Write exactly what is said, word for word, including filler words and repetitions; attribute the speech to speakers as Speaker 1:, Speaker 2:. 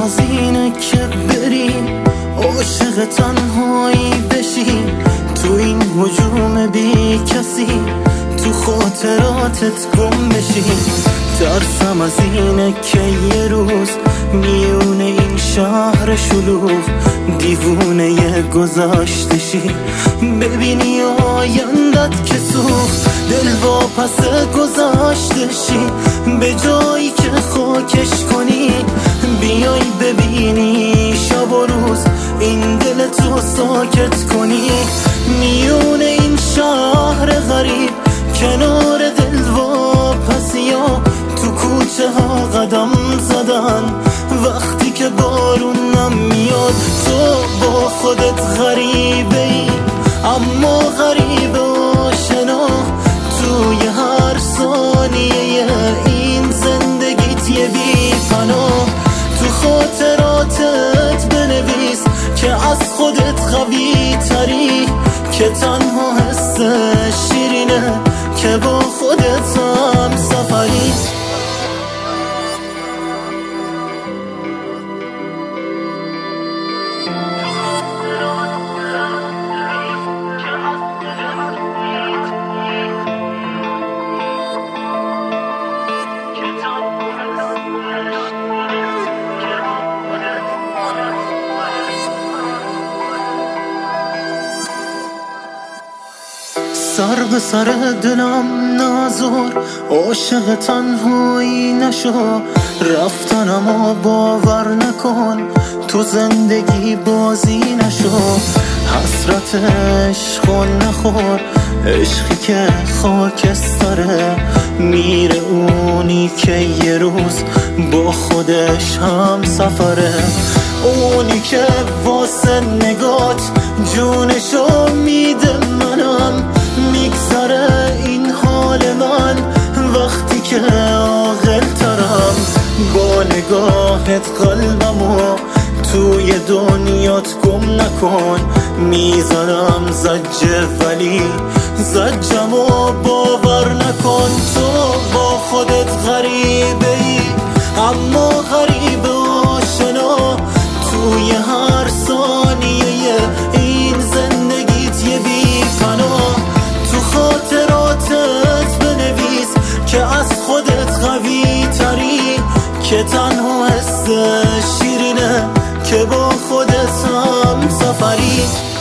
Speaker 1: از اینه که بری عاشق تنهایی بشی، تو این هجوم بی کسی تو خاطراتت گم بشی. ترسم از اینه که یه روز میون این شهر شلوغ دیوونه گذشته شی، ببینی آیندت که سوخت، دل واپس گذشته شی. به جایی که خاکش کنی بیای ببینی شب و روز این دل تو ساکت کنی. میون این شهر غریب کنار دل واپسی یا تو کوچه ها قدم زدن، وقتی که بارونم میاد تو با خودت غریبه ای، اما غریبه آشنا توی هر ثانیه این زندگیت یه بی پناه. تو خاطراتت بنویس که از خودت قوی تری، که تنها حس شیرینه که با خودت هم سفری. سر به سر دلم نازور، عاشق تنهایی نشو، رفتنمو باور نکن، تو زندگی بازی نشو. حسرت عشقو نخور، عشقی که خاکستره، میره اونی که یه روز با خودش هم سفره، اونی که واسه نگات جونشو میده. منم میگذره این حال من وقتی که عاقل ترم، با نگاهت قلبمو توی دنیات گم نکن. میزنم زجه ولی زجمو باور نکن. تو با خودت غریبه ای، اما غریبه آشنا توی هر ثانیه این زندگیت یه بی پناه. تو خاطراتت بنویس که از خودت قوی تری، که تنها حس شیرینه که با خودت هم سفری.